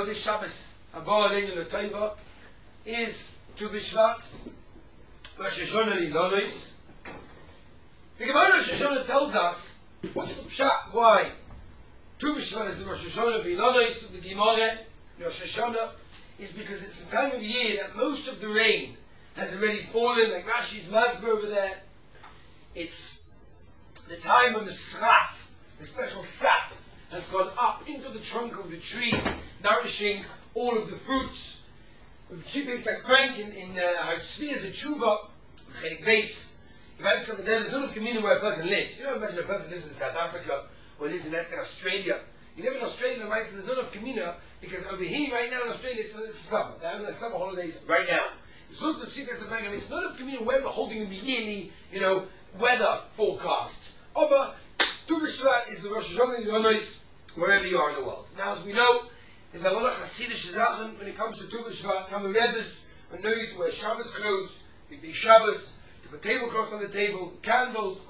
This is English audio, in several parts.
know, this Shabbos, Haba Aleinu L'Tova, is Tu B'Shvat, Rosh Hashanah Lilonos. The Gemara Rosh Hashanah tells us, what's the pshat, why Tu B'Shvat is the Rosh Hashanah Lilonos, the Gemara Rosh Hashanah, is because it's the time of year that most of the rain has already fallen, like Rashi's Masber over there. It's the time when the sraf, the special sap, has gone up into the trunk of the tree, nourishing all of the fruits. The tree base like Frank in Tzvias Tshuva, Chelik Base. You might say there's no community where a person lives. You don't imagine a person lives in South Africa or lives in, let's say, Australia. You live in Australia, and there's not enough community because over here right now in Australia it's summer. They're having the summer holidays right now. It's not enough community where we're holding in the yearly, weather forecast. But Tu B'Shvat is the Rosh Hashanah Lilonos wherever you are in the world. Now, as we know, there's a lot of Hasidic Zachen when it comes to Tu B'Shvat. Kama Rebbes know you to wear Shabbos clothes, big Shabbos, to put tablecloths on the table, candles,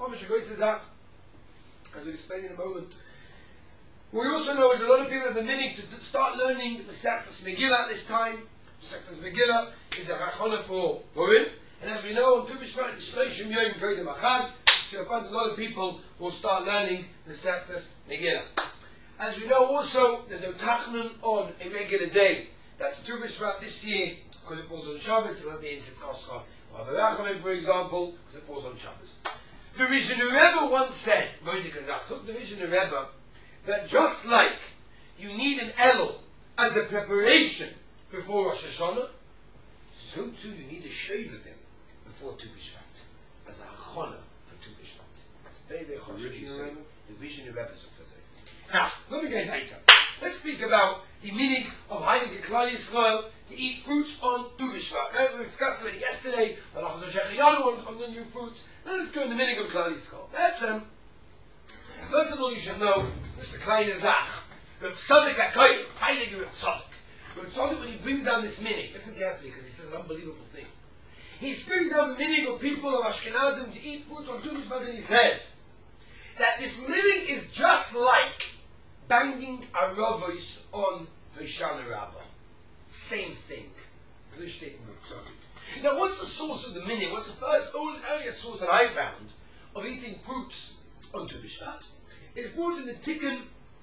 as we'll explain in a moment. What we also know is a lot of people have the meaning to start learning the Masechtas Megillah at this time. Masechtas Megillah is a Hachana for Purim, and as we know, on Tu B'Shvat, the Shloshim Yom Kodim Achad, so you'll find a lot of people will start learning the Masechtas Megillah. As we know also, there's no Tachnun on a regular day. That's Tu B'Shvat this year, because it falls on Shabbos. There won't be Insit Koscha or Avarachamim, for example, because it falls on Shabbos. The Rishon Rebbe once said, the Rishon Rebbe, that just like you need an Elul as a preparation before Rosh Hashanah, so too you need a Shovavim before Tu B'Shvat, as a Hachana for Tu B'Shvat. It's very, very chashuv. The Rishon Rebbe is of Now, let me get later. Let's speak about the meaning of Heilige Klal Yisrael to eat fruits on Tu B'Shvat. We discussed already yesterday on the new fruits. Now let's go in the meaning of Klal Yisrael. First of all, you should know Mr. Klein Zach. Reb Tzadok HaKohen, Heilige Reb Tzadok. Reb Tzadok, when he brings down this meaning, listen carefully because he says an unbelievable thing. He brings down the meaning of people of Ashkenazim to eat fruits on Tu B'Shvat, and he says that this meaning is just like banging aravos on Hoshana Rabbah. Same thing. Now, what's the source of the meaning? What's the first earliest source that I found of eating fruits on Tu B'Shvat? It's brought in the Tikkun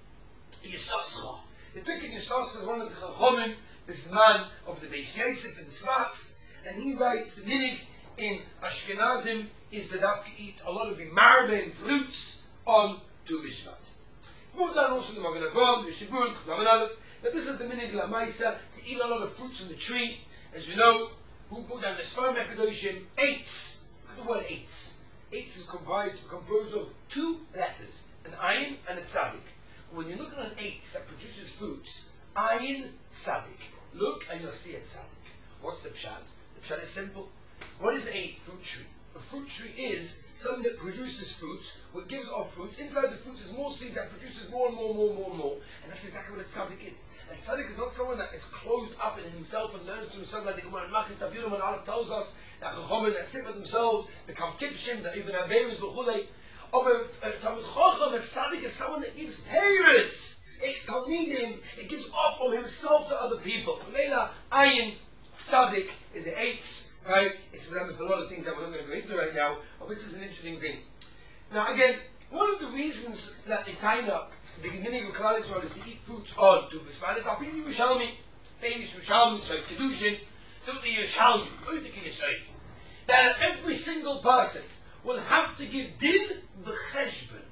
Yisoscha. The Tikkun Yisoscha is one of the Chachamim, this man of the Beis Yosef and the Smas, and he writes the meaning in Ashkenazim is that they eat a lot of marbe and fruits on Tu B'Shvat. It's brought down also in the Magen Avraham, the Shibur, that this is the meaning of Lamaisa, to eat a lot of fruits on the tree. As you know, who put down the Sfarim HaKadoshim, eitz. Look at the word eitz. Eitz is composed of two letters, an ayin and a tzadik. When you look at an eitz that produces fruits, ayin, tzadik, look and you'll see a tzadik. What's the pshat? The pshat is simple. What is a fruit tree? A fruit tree is something that produces fruits, what gives off fruits. Inside the fruits is more seeds that produces more and more. And that's exactly what a tzaddik is. A tzaddik is not someone that is closed up in himself and learns to himself like the Gemara in Makkah Tavurim and Aleph tells us that Chachamim that sit with themselves become tipshim, that even Averis v'chulei. Of a Talmud Chacham, a tzaddik is someone that gives peiros, it's talmidim, it gives off from himself to other people. Mela ayin tzaddik is an eitz. Right? It's remembered for a lot of things that we're not going to go into right now, but which is an interesting thing. Now again, one of the reasons that the Taina, the beginning of Klal Yisrael, is to eat fruits on Tu B'Shvat is Apili Yerushalmi, famous Yerushalmi, so Kedushin, so the Yerushalmi, what do you think you say? That every single person will have to give din b'cheshbon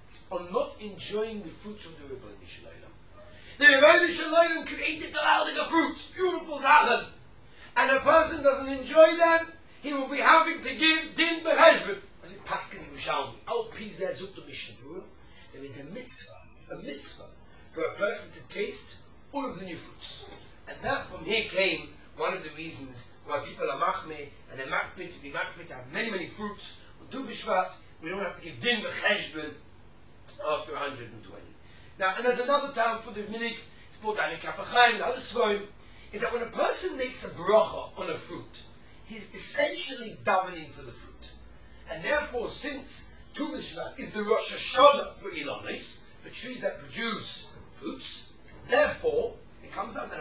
on not enjoying the fruits of the Rebbeinu Shalom. The Rebbeinu Shalom created the Aldiga fruits, beautiful Zachen. And a person doesn't enjoy them, he will be having to give din b'cheshbon. As in Paskin Yerushalmi, Al Pi Zeh Zut Mishnah Berurah, there is a mitzvah for a person to taste all of the new fruits. And that from here came one of the reasons why people are machmeh and they're makpid to be makpid to have many fruits. On Tu B'Shvat, we don't have to give din b'cheshbon after 120. Now, and there's another time for the minig, it's brought down in Kaf HaChaim and other Svarim, is that when a person makes a bracha on a fruit, he's essentially davening for the fruit. And therefore, since Tu B'Shvat is the Rosh Hashanah for Ilonis, for trees that produce fruits, therefore, it comes out that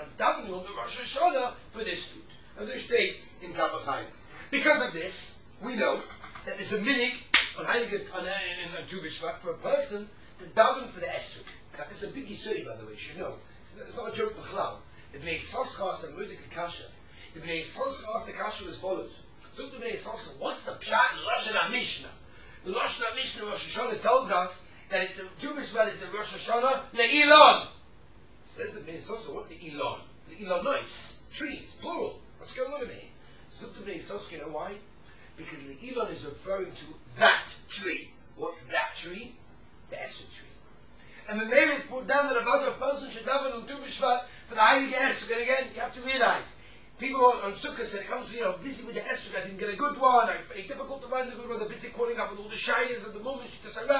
on the Rosh Hashanah for this food. As I state in Kabbalah. Because of this, we know that there's a minig on Heilige in Tu B'Shvat for a person to daven for the Esrog. Now, this is a big issue, by the way, you should know. It's not a joke, B'chlal. The Bnei Yissaschar and Moedik Kasha. The Bnei Yissaschar asked the Kasha as follows. So the Bnei Yissaschar, what's the pshat in Lashon HaMishnah? The Lashon HaMishnah Rosh Hashanah tells us that it's the Tu B'Shvat is the Rosh Hashanah Le'ilon. Says the Bnei Yissaschar, what Le'ilon? Le'ilon, nice, trees, plural. What's going on in here? So the Bnei Yissaschar, you know why? Because Le'ilon is referring to that tree. What's that tree? The Esrog tree. And the name is put down that a person should daven on Tu B'Shvat for the Heilige Esrog. And again, you have to realize, people on Sukkot said, it comes to, busy with the Esrog, I didn't get a good one, it's very difficult to find a good one, they're busy calling up with all the shayas at the moment,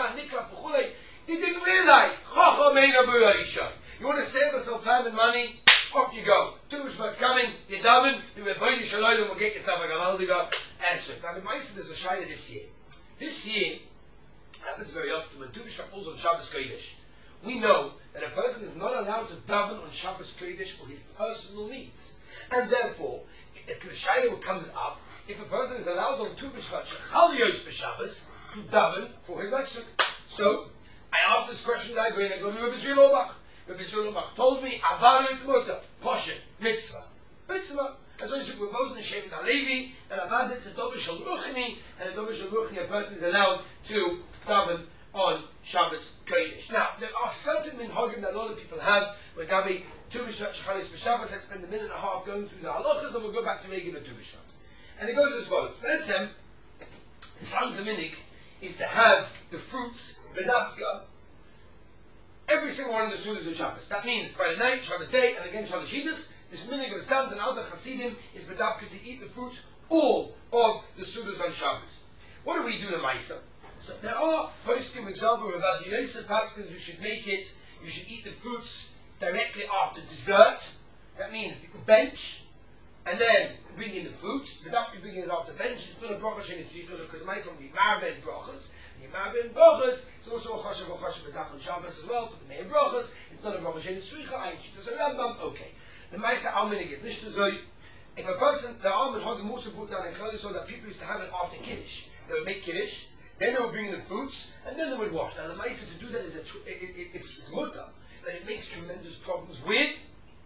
they didn't realize, you want to save yourself time and money, off you go. Tu B'Shvat's coming, you daven, you Rebbeinu Shalom will get yourself a Gavaldiga Esrog. Now the Ma'aseh, there's a shayla this year. This year, happens very often when Tu B'Shvat falls on Shabbos Kodesh. We know that a person is not allowed to daven on Shabbos Kodesh for his personal needs. And therefore, if the shayla comes up, if a person is allowed on Tu B'Shvat Shechal Yos B'Shabbos to daven for his Esrog. So, I asked this question to Agrin, I go to Rabbi Zriel Orbach. Rabbi Zriel Orbach told me, Avar It's Mutter, Poshet, Mitzvah. Mitzvah. As long as you propose in the Shevet HaLevi, and Avad it's a Dovish Al-Ruchni, and a Dovish Al-Ruchni, a person is allowed to daven on Shabbos Kodesh. Now, there are certain minhagim that a lot of people have, where Gabi, Tu B'Shvat Shechal Yos B'Shabbos, let's spend a minute and a half going through the halachas, and we'll go back to regular Tu B'Shvat. And it goes as follows. Be'etzem, the Sanz Minig is to have the fruits, Benafka, every single one of the Sudas of Shabbos. That means Friday night, Shabbos day, and again Shabbos Shidus. This minig of the Sanz and other Hasidim is bedafka to eat the fruits, all of the Sudas on Shabbos. What do we do to Maisa? So there are posting, for example, about the Yosef Paskins who should make it, you should eat the fruits directly after dessert. That means you bench, and then bring in the fruits. Bedafka bring it after bench. It's not a bracha shein tzricha, because Maisa will be marabed brachas. Marabed brachas, it's also a chashav bezach on Shabbos as well, for the main brachas. It's not a bracha shein tzricha, ayin shitas Rambam, okay. The Maisa Alminig is nicht so. If a person, the Alman Hagim also put down in Klal Yisrael that people used to have it after Kiddush. They would make Kiddush, then they would bring in the fruits, and then they would wash. Now the Maisa to do that is it's mutter, but it makes tremendous problems with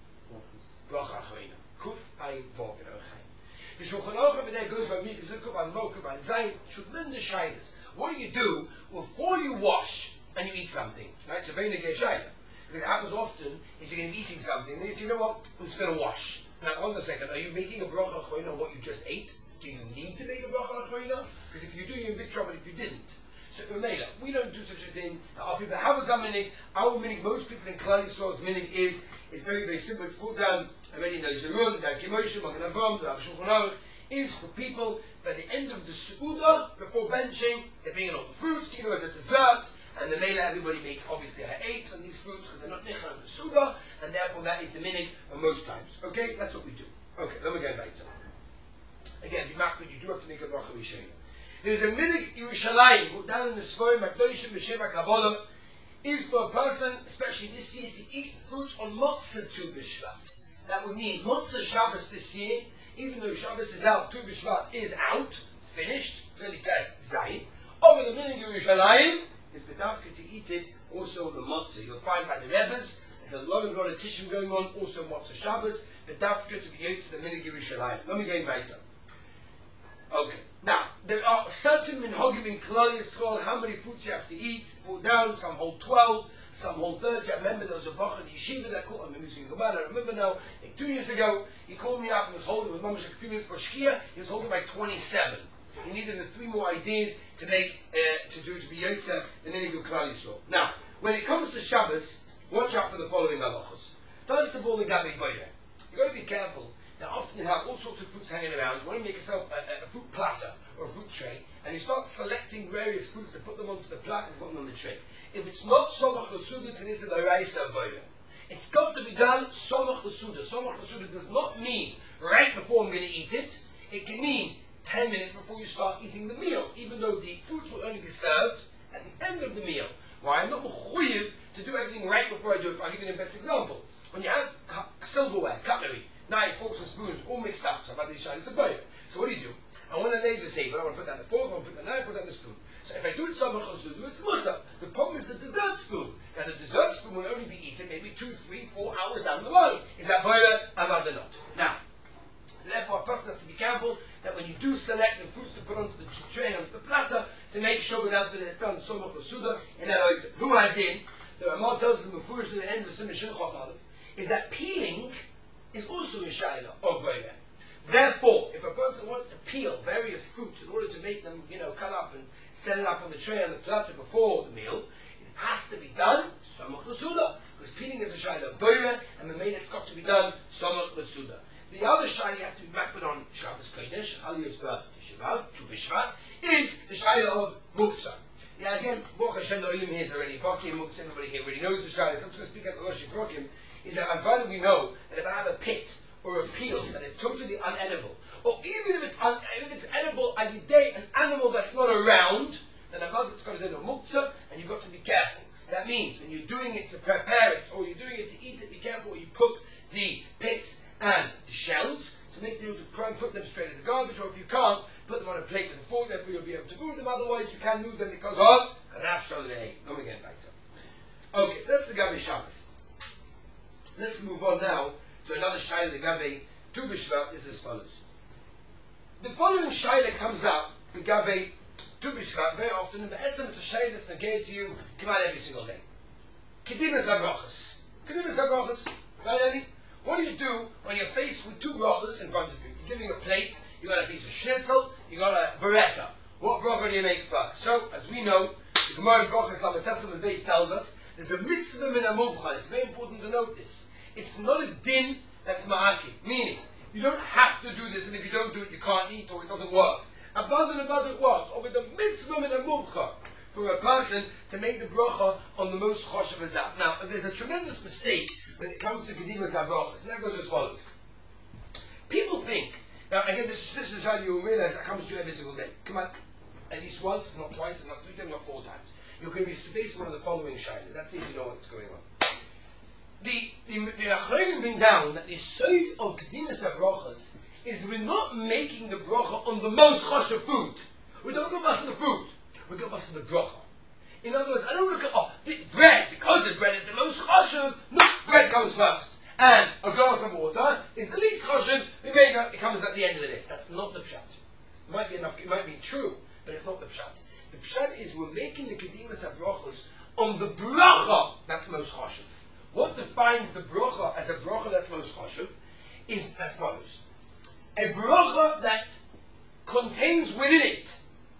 bracha achreina. Kuf ayin vov in Orchaim. The Shulchan Aruch over there goes by me, Zukov and Mokov and Zayin, tremendous shaylas. What do you do before you wash and you eat something? Right? So very negay shayla. What happens often is you're going to be eating something, and then you say, you know what, I'm just going to wash. Now, hold on a second, are you making a bracha choyna on what you just ate? Do you need to make a bracha choyna? Because if you do, you're in big trouble if you didn't. So, Umela, we don't do such a thing. Our people have a minig. Our minig, most people in Klal Yisrael's minig is very, very simple. It's put down already in the Zerun, the Kimoshim, Magen Avram, the Shulchan Aruch, is for people, by the end of the Su'udah, before benching, they're bringing all the fruits, kilo as a dessert, and the Mela, everybody makes obviously her eights on these fruits because they're not nichal of the Suda, and therefore that is the minig most times. Okay, that's what we do. Okay, let me go back to it. Again, you do have to make a bracha rishayna. There's a minig Yerushalayim, put down in the Sforim, Makdoshim, B'Sheva Kabbalah, is for a person, especially this year, to eat fruits on Motzah Tu B'Shvat. That would mean Motzah Shabbos this year, even though Shabbos is out, Tu B'Shvat is out, it's finished, it's really test Zayin. Over the minig Yerushalayim, is bedafka to eat it also on the matzah. You'll find by the Rebbes, there's a lot of tishim going on, also matzah Shabbos, bedafka to be yotz the minig Yerushalayim. Let me go weiter. Okay. Now, there are certain minhagim in Klal Yisrael, how many fruits you have to eat, put down, some hold 12, some hold 30. I remember there was a bach in the yeshiva that called, I remember now, like 2 years ago, he called me up, he was holding, with mamash like a few minutes for Shkia, he was holding by 27. He needed the 3 more ideas to make, to be Yotzer, the minig of Klal Yisrael. Now, when it comes to Shabbos, watch out for the following halachos. First of all, the Gabi Boyer. You've got to be careful. Now, often you have all sorts of fruits hanging around. You want to make yourself a fruit platter or a fruit tray, and you start selecting various fruits to put them onto the platter and put them on the tray. If it's not Somach L'Suda, it's an Issa D'Oraisa Boyer. It's got to be done Somach L'Suda. Somach L'Suda does not mean right before I'm going to eat it. It can mean 10 minutes before you start eating the meal, even though the fruits will only be served at the end of the meal. Why? I'm not mechuyev to do everything right before I do it. I'll give you the best example. when you have silverware, cutlery, knives, forks and spoons, all mixed up, so I've had these shaylas, it's a boiler. So what do? I want to lay the table, I want to put down the fork, I want to put the knife, put down the spoon. So if I do it samach l'suda, it's mutter. The problem is the dessert spoon. Now the dessert spoon will only be eaten maybe 2, 3, 4 hours down the line. Is that boiler? Amad or not? Now, therefore a person has to be careful that when you do select the fruits to put onto the tray, onto the platter, to make sure that it's done samach l'suda, in that way, who had in, the Ramah tells us in the Mefurish at the end of the Simon Shilchot Aleph, is that peeling is also a shayla of boiler. Therefore, if a person wants to peel various fruits in order to make them, cut up and set it up on the tray on the platter before the meal, it has to be done samach l'suda, because peeling is a shayla of boiler, and the main it's got to be done samach l'suda. The other shayla you have to be makbid on Shabbos Kodesh, Chaliyos B'Shabbat, Tu B'Shvat, is the shayla of muktzah. Yeah, again, Baruch Hashem, the Olim here is already Baki and muktzah. Everybody here already knows the shayla. So I'm just going to speak at the Rosh Hashanah. Is that as far as we know that if I have a pit or a peel that is totally unedible, or even if it's edible at a day, an animal that's not around, then I've it's got to do no muktzah, and you've got to be careful. That means when you're doing it to prepare it, or you're doing it to eat it, be careful where you put the pits and the shells, to make them to try and put them straight in the garbage, or if you can't, put them on a plate with a fork, therefore you'll be able to move them, otherwise you can't move them because of Raf Shalei. Come again, back to. Okay, that's the Gabi Shabbos. Let's move on now to another shayla. The Gabi Tu B'Shvat is as follows. The following shayla comes up, the Gabi Tu B'Shvat, very often, and the etzem it's a shayla that's negated to you, come out every single day. Kedimas HaBrachos. Kedimas HaBrachos. Right, Eddie? What do you do when you're faced with 2 brachos in front of you? You're giving a plate, you got a piece of schnitzel, you got a bereka. What bracha do you make first? So, as we know, the Gemara Brachos Lametesam and Beis tells us, there's a mitzvah min amuvchan. It's very important to note this. It's not a din that's ma'aki. Meaning, you don't have to do this, and if you don't do it, you can't eat, or it doesn't work. Above and above it works. Or with the mitzvah min amuvchan, for a person to make the bracha on the most choshev azap. Now, there's a tremendous mistake when it comes to kedimas habrachos, and that goes as follows. People think, now again, this is how you realize that comes to you every single day. Come on, at least once, if not twice, if not 3 times, not 4 times. You're going to be faced with one of the following shaylas. That's if you know what's going on. The Achronim bring down that the side of kedimas habrachos is we're not making the bracha on the most choshev food. We don't go bust the food. We go bust the bracha. In other words, I don't look at the bread, because the bread is the most choshev. No, bread comes first, and a glass of water is the least choshev. It comes at the end of the list. That's not the pshat. It might be enough. It might be true, but it's not the pshat. The pshat is we're making the kedimas habrachos on the bracha that's most choshev. What defines the bracha as a bracha that's most choshev is as follows: a bracha that contains within it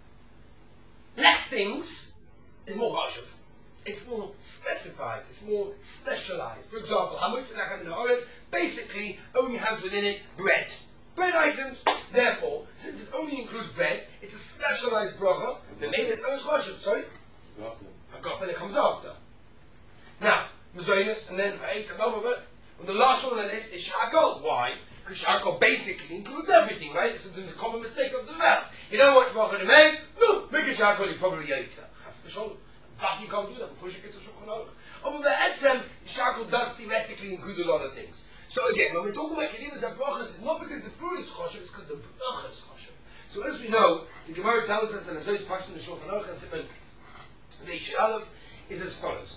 less things is more choshev. It's more specified. It's more specialized. For example, hamutz nachem na'oretz basically only has within it bread. Bread items. Therefore, since it only includes bread, it's a specialized bracha. The name is most choshev. Sorry, hagafen that comes after. Now, Mazoinus, and then and the last one on the list is shakol. Why? Because shakol basically includes everything, right? This is the common mistake of the man. You know what bracha to make? No, make a shakol, you probably yaitza. Chas v'sholem. You can't do that before she gets a Shulchan Aruch. But the etzem, shakol does theoretically include a lot of things. So again, when we're talking about kedimas habrachos, it's not because the food is choshev, it's because the bracha is choshev. So as we know, the Gemara tells us, and as always passed in the Shulchan Aruch and Siman Reish Aleph, is as follows.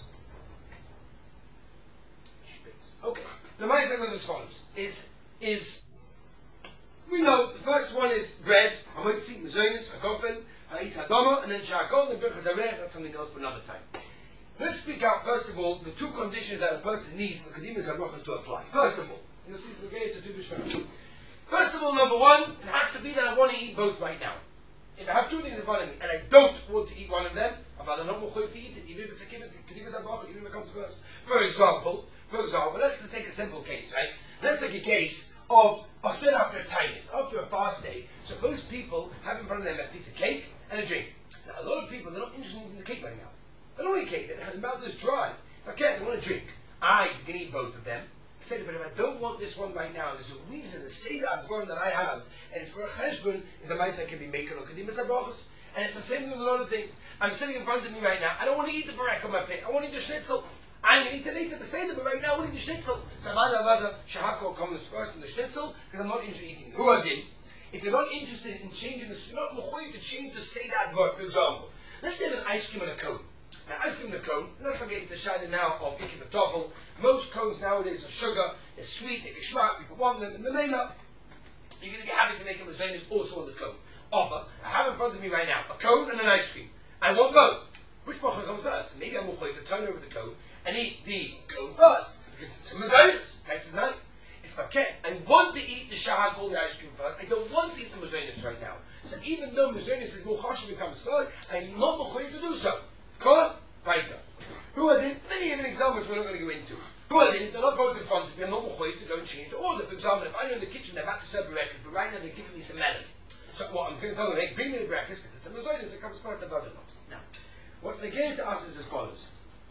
Okay, the Ma'aseh goes as follows. Is we know the first one is bread, hamotzi, mazoinus, hagafen, ha'itz hadama, and then shakol, and birchas hareh. That's something else for another time. Let's speak out first of all the 2 conditions that a person needs for kedimas habrachos to apply. First of all, you'll see we're going to Tu B'Shvat. First of all, number 1, it has to be that I want to eat both right now. If I have 2 things in front of me and I don't want to eat one of them, I'm rather not mechuyev to eat it, even if it's a kedimas habrachos, even if it comes first. For example, let's just take a simple case, right? Let's take a case of straight after a tightness, after a fast day. Suppose people have in front of them a piece of cake and a drink. Now, a lot of people, they're not interested in the cake right now. They don't want cake, their mouth is dry. If I can't, they want a drink. I can eat both of them. I said, but if I don't want this one right now, there's a reason, the Seder Advarim that I have, and it's for a cheshbon, is the Ma'aseh I can be making on kedimas habrachos. And it's the same thing with a lot of things. I'm sitting in front of me right now, I don't want to eat the barek on my plate, I want to eat the schnitzel. I'm going to eat it later, the Seder, but right now we'll eat the schnitzel. So Avada Shahako comes first in the schnitzel, because I'm not interested in eating Huadim. If you're not interested in changing the, you're not mechuyev to change the Seder advert, for example. Let's say an ice cream and a cone. Now, ice cream and a cone, let's not get into the shayla now of Ikki V'Toffel. Most cones nowadays are sugar, they're sweet, they get schmack, people want them, and the Mela, you're going to be happy to make a mazonis also on the cone. But I have in front of me right now a cone and an ice cream. I want both. Which bracha comes first? Maybe I'm mechuyev to turn over the cone and eat the cone first, because it's a mazonis. If I want to eat the shahak or the ice cream first. I don't want to eat the mazonis right now. So even though mazonis is more chashuv comes first, I'm not mechuyev to do so. Kol, weiter. Who are the many examples we're not going to go into? Who are they? They're not both in front of me. I'm not mechuyev to go and change the order. For example, if I know in the kitchen they're about to serve breakfast, but right now they're giving me some melon. So what I'm going to tell them, hey, bring me the breakfast because it's a mazonis that comes first. About it not. Now, what's the game to us is as follows.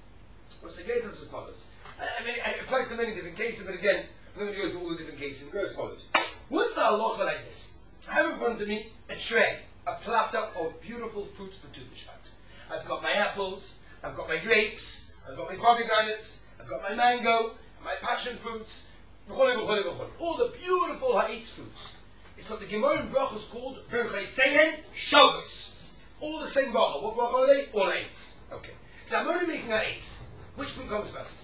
I mean, it applies to many different cases, but again, I'm not going to go through all the different cases. It goes as follows. What's the halacha like this? I have in front of me a tray, a platter of beautiful fruits for Tu B'Shvat. I've got my apples, I've got my grapes, I've got my pomegranates, I've got my mango, my passion fruits, all the beautiful ha'etz fruits. It's what the Gemara in Bracha is called Berchei Sehen Shabbos. All the same bracha. What bracha are they? All ha'etz. Okay. So I'm only making ha'etz. Which fruit comes first?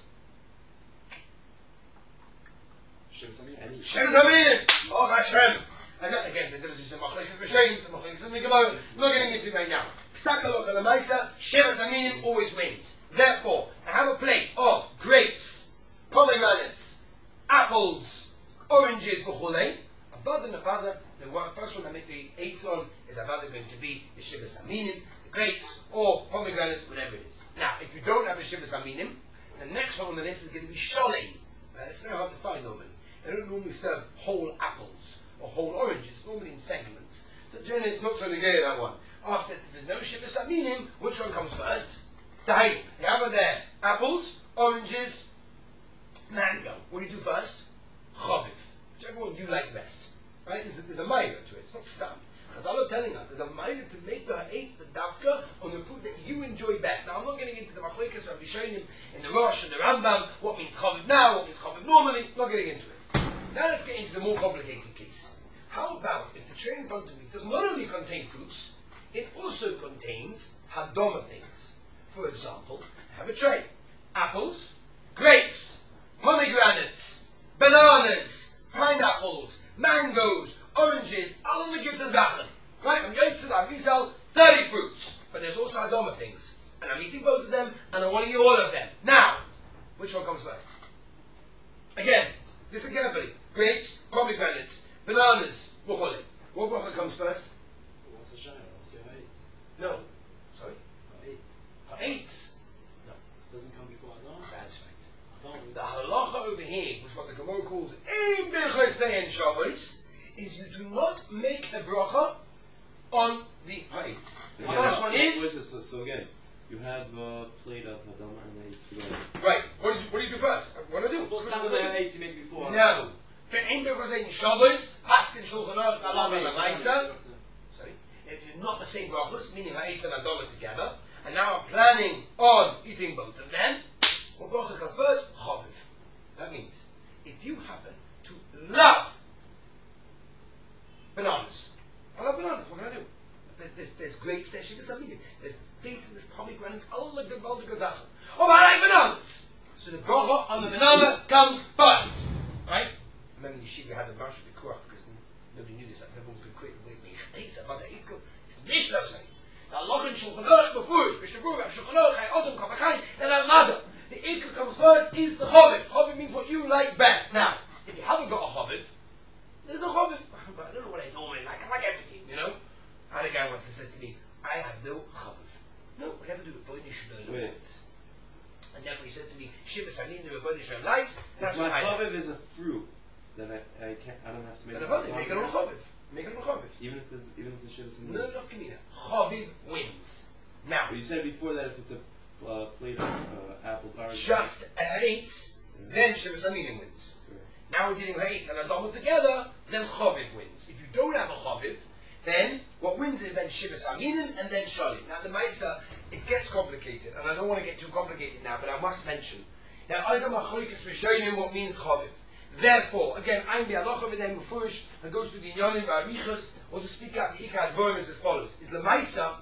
Shem Zaminim! Oh Hashem! Again, there is a machlekes b'shem, some machlekes in the Gemara. I'm not getting into it right now. Psak halacha l'maisa, Shem Zaminim always wins. Therefore, I have a plate of grapes, pomegranates, apples, oranges, v'chulei. Avada, the first one I make the eights on is Avada going to be the Shivas Aminim, the grapes, or pomegranates, whatever it is. Now, if you don't have a Shivas Aminim, the next one on the list is going to be Sholem. Now, it's very hard to find normally. They don't normally serve whole apples or whole oranges, normally in segments. So generally it's not so negated, that one. After there's no Shivas Aminim, which one comes first? Tahayu. You have there apples, oranges, mango. What do you do first? Chaviv. Whichever one you like best. Right? There's a ma'ila to it. It's not stam. Chazal are telling us there's a ma'ila to make the ha'etz, the dafka, on the food that you enjoy best. Now I'm not getting into the machlekes of Rishonim in the Rosh and the Rambam. What means chaviv now? What means chaviv normally? I'm not getting into it. Now let's get into the more complicated case. How about if the tray in front of me does not only contain fruits, it also contains hadoma things. For example, I have a tray. Apples, grapes, pomegranates, bananas, pineapples, mangoes, oranges, all the gifts Zachen. Right? I'm going to that. We sell 30 fruits. But there's also hadoma things. And I'm eating both of them, and I want to eat all of them. Now, which one comes first? Again, listen carefully. Grapes, pomegranates, bananas, bukhole. What bracha comes first? What's the shayla? What's your ha'etz? No. Sorry? Ha'etz. Ha'etz. No. Doesn't come before Adon? That's right. Adon. The halacha over here, which what the Gemara calls Ein Berchei Sehen Shabbos, is you do not make a bracha on the ha'etz. The first one is... So again, you have a plate of Adon and ha'etz together. Right. What do you do first? What do I do? Well, some of the ha'etz you made before. No. Ein Berchei Sehen Shabbos, Paskin Shulchan Aruch, Halacha L'Maisa. Sorry. If you're not the same brachos, meaning ha'etz and Adon together, and now I'm planning on eating both of them, what bracha comes first? Chaviv. That means, if you happen to love bananas, I love bananas, what can I do? There's grapes, there's shivas aminim, there's dates, and there's pomegranates, all the gewaldige Sachen. Oh, but I like bananas! So the bracha on the banana comes first. Right? Remember in Yeshiva had the marsh of the Kurach, because nobody knew this, everyone could quit. It's nicht das way. The Allah in Shulchan Aruch before it, Mishnah Berurah, Shulchan Aruch, Adam, Kavachai, and Al-Mada. The Ikka comes first is the Chaviv. Chaviv means what you like best. Now, if you haven't got a Chaviv, there's a Chaviv. But I don't know what I normally like. I like everything, you know? I had a guy once that says to me, I have no Chaviv. No, whatever do with Boy Nishon lights. And therefore he says to me, Shivas Amin, do with Boy Nishon lights. That's my what I Chaviv is a fruit that I don't have to make. Then make it on Chaviv. Make it on Chaviv. Even if the shivas in No, enough Gemina. Chaviv wins. Now, you said before that if it's a plate of apples, oranges. just ha'etz, then Shivas Aminim wins. Correct. Now we're dealing ha'etz and Adama together, then Chaviv wins. If you don't have a Chaviv, then what wins is then Shivas Aminim and then Shalim. Now the Maisa, it gets complicated, and I don't want to get too complicated now, but I must mention, Now, Isaac Machlokes Rishonim what means chaviv. Therefore, again, I'm the halacha with them befurish and goes to the inyanim ba'arichas or to speak out the ikar dvorim as follows: is the ma'isa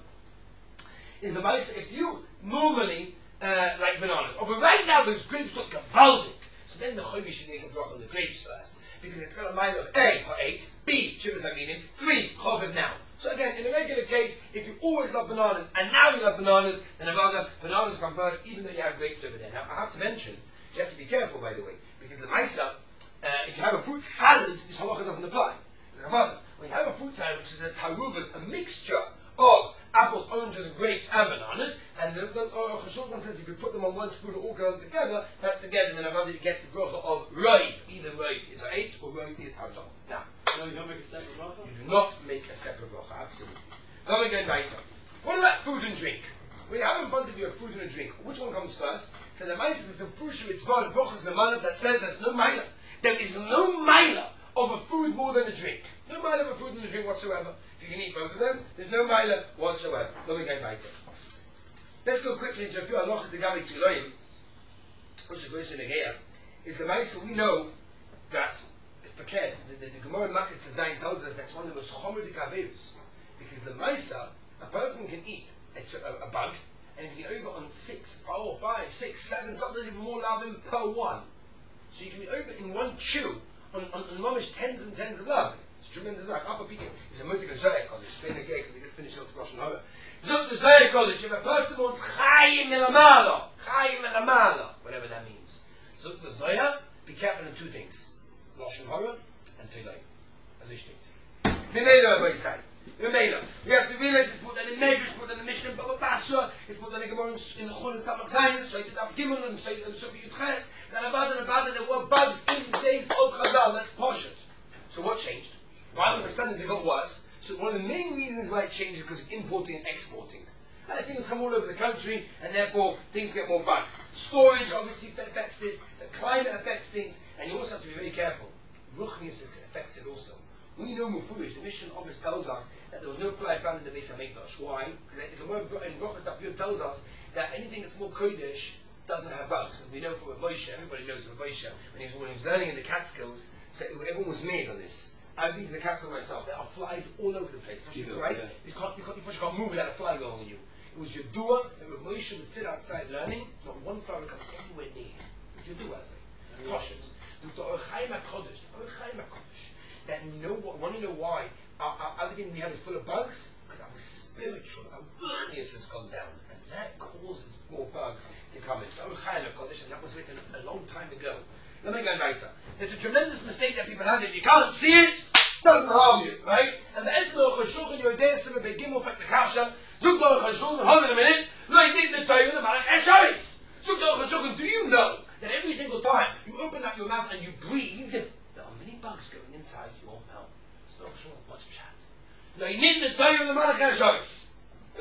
if you normally like bananas, but right now those grapes look gavaldic, so then the chaviv should make a bracha on the grapes first because it's got a mile of A ha'etz, B shivas haminim, 3 chaviv now. So again, in a regular case, if you always love bananas and now you love bananas, then bananas come first, even though you have grapes over there. Now I have to mention, you have to be careful, by the way, because the ma'isa, if you have a fruit salad, this halacha doesn't apply. When you have a fruit salad, which is a taruvas, a mixture of apples, oranges, grapes, and bananas, and the Chashulchan says if you put them on one spoon or all go together, that's together, then Avadi gets the bracha of roiv. Either roiv is ha'etz or roiv is hadam. Now, So you don't make a separate bracha? you do not make a separate bracha, absolutely. Now we're going weiter. What about food and drink? When you have in front of you a food and a drink, which one comes first? So the ma'isa is a frusha mitzvah and brachas lemanav that says there's no ma'ila. There is no ma'ila of a food more than a drink. No ma'ila of a food and a drink whatsoever. If you can eat both of them, there's no ma'ila whatsoever. Let me go weiter. Let's go quickly into a few halachas degavi tziloim. Which is going to get is the ma'isa we know that the Gemara in Makkos Design tells us that's one of the most chomedik avirus. Because the ma'isa, a person can eat a bug, and it can be over on 6, 4, 5, 6, 7, sometimes even more lavim per one. So you can be over in one chew on mamish tens and tens of lavim. It's tremendous. Like upper peak is a motik Zohar college. Then again, we just finished off the Rosh Hashanah. Zohar Zohar college. If a person wants chayim elamala, whatever that means. Zohar Zohar, be careful in 2 things. Lashon Hara and Teilayim. As I state. Memela, what you say. Memela. We have to realize it's put on the Medrash, it's put on the Mishnah, Baba Basra, it's put on the Gemara in the Chol and Tzavak Zayin, so it Daf Gimel and so it Sufi Yudches, and about there were bugs in the days of Chazal. That's poshut. So what changed? Why all of a sudden it got worse? So one of the main reasons why it changed is because of importing and exporting. And things come all over the country, and therefore things get more bugs. Storage obviously affects this, the climate affects things, and you also have to be very careful. Ruchnius affects it also. When you know Mufulish, the mission obviously tells us that there was no fly found in the Beis HaMikdash. Why? Because the Gemara in Brachas Daf tells us that anything that's more Kodesh doesn't have bugs. And we know from Moshe, everybody knows from Moshe, when he was learning in the Catskills, so everyone was made on this. I've been to the Catskills myself. There are flies all over the place. Right? Yeah. You can't move without a fly going on you. It was Yedua, and when Moshe would sit outside learning, not one fly would come anywhere near him. It was Yedua, I say. Cautioned. The Orchaim HaKodesh, that want to know why our everything we have is full of bugs? Because our spiritual, our ruchnius has gone down, and that causes more bugs to come in. So Orchaim HaKodesh, and that was written a long time ago. Let me go weiter. There's a tremendous mistake that people have. If you can't see it, doesn't harm you, right? And the Ezra Chashulchan Yodei Sima Begimel Fek Nekasha, Zuk Dor Chashulchan, hold on a minute, like Nick Netoy, the Malach Esharis. Zuk Dor Chashulchan, do you know that every single time you open up your mouth and you breathe, there are many bugs going inside your mouth? It's not sure what's chat. Like Nick Netoy, the Malach Esharis.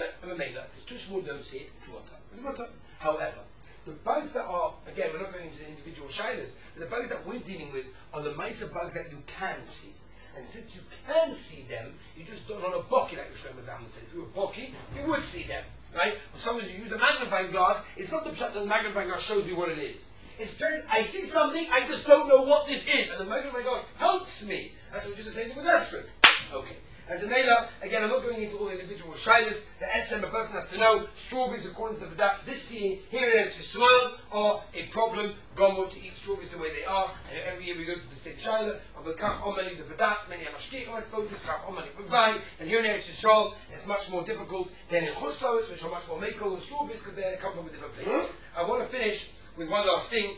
It's too small, don't see it, it's water. However, the bugs that are, again, we're not going into the individual shilas, but the bugs that we're dealing with are the mice bugs that you can see. And since you can see them, you just don't on a boki, like Shlomo Zalman said. Through a boki, you would see them, right? As long as you use a magnifying glass, it's not the fact that the magnifying glass shows me what it is. It's just, I see something, I just don't know what this is, and the magnifying glass helps me. That's what we do the same thing with Esrog. Okay. As a Nela, again, I'm not going into all the individual shilas. The Etzem, a person has to know, strawberries, according to the Badats this year, here in Eretz Yisrael, are a problem. Gomer to eat strawberries the way they are. And every year we go to the same shilah. The Badats, many Amashkikim, I suppose, and here in Eretz Yisrael, it's much more difficult than in Chutz, which are much more makel and strawberries because they come from a different place. I want to finish with one last thing.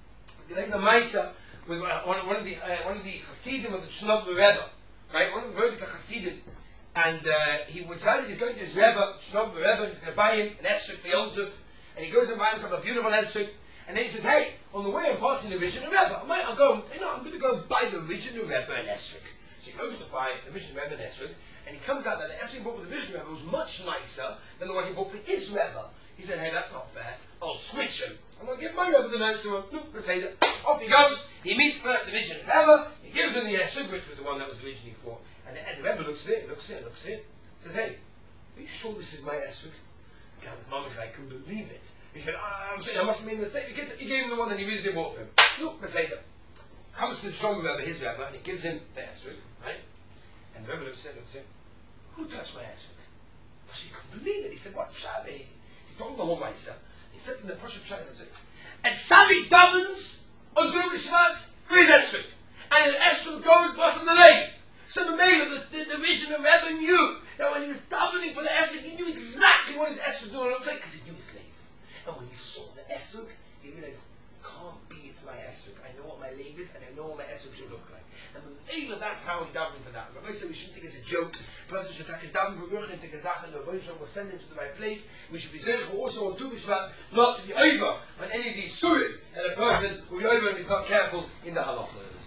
The Maisa, with one of the Hasidim of the Shnab Rebbe. Right, one of the Mordechai Hasidim, and he decided he's going to his Rebbe, Shlomo Rebbe, and he's going to buy him an esrog for Yom Tov, and he goes and buys himself a beautiful esrog, and then he says, hey, on the way I'm passing the original Rebbe, I'm going to go buy the original Rebbe an esrog. So he goes to buy the original Rebbe an esrog, and he comes out that the esrog he bought for the original Rebbe was much nicer than the one he bought for his Rebbe. He said, hey, that's not fair, I'll switch him. I'm going to give my Rebbe the nicer one. Look, let's say that. Off he goes, he meets first the original Rebbe, he gives him the esrog, which was the one that was originally for. And the Rebbe looks at it, says, hey, are you sure this is my esrog? His mom is like, I couldn't believe it. He said, I'm sorry, I must have made a mistake, because he gave him the one and he really didn't work for him. Look, Beseder. Comes to the Shlomo Rebbe, his Rebbe, and he gives him the esrog, right? And the Rebbe looks at him, who touched my esrog? Well, he couldn't believe it. He said, what Shabbat? He told the whole Meister. He said in the Pashup Shai, and Sami davens on Du B'Shvat for his esrog. And the esrog goes plus in the leg. So the Mela, the vision of Rebbe knew that when he was davening for the esrog, he knew exactly what his esrog was going to look like, because he knew his slave. And when he saw the esrog, he realized, can't be, it's my esrog. I know what my leg is, and I know what my esrog should look like. And the Mela, that's how he davened for that. But I said we shouldn't think it's a joke. The person should take a daven for Ruch and take a Zach, and the Rebbe will send him to the right place. We should be zeich also on Tu B'Shvat, not to be over on any of these surim, and a person will be over if he's not careful in the halacha.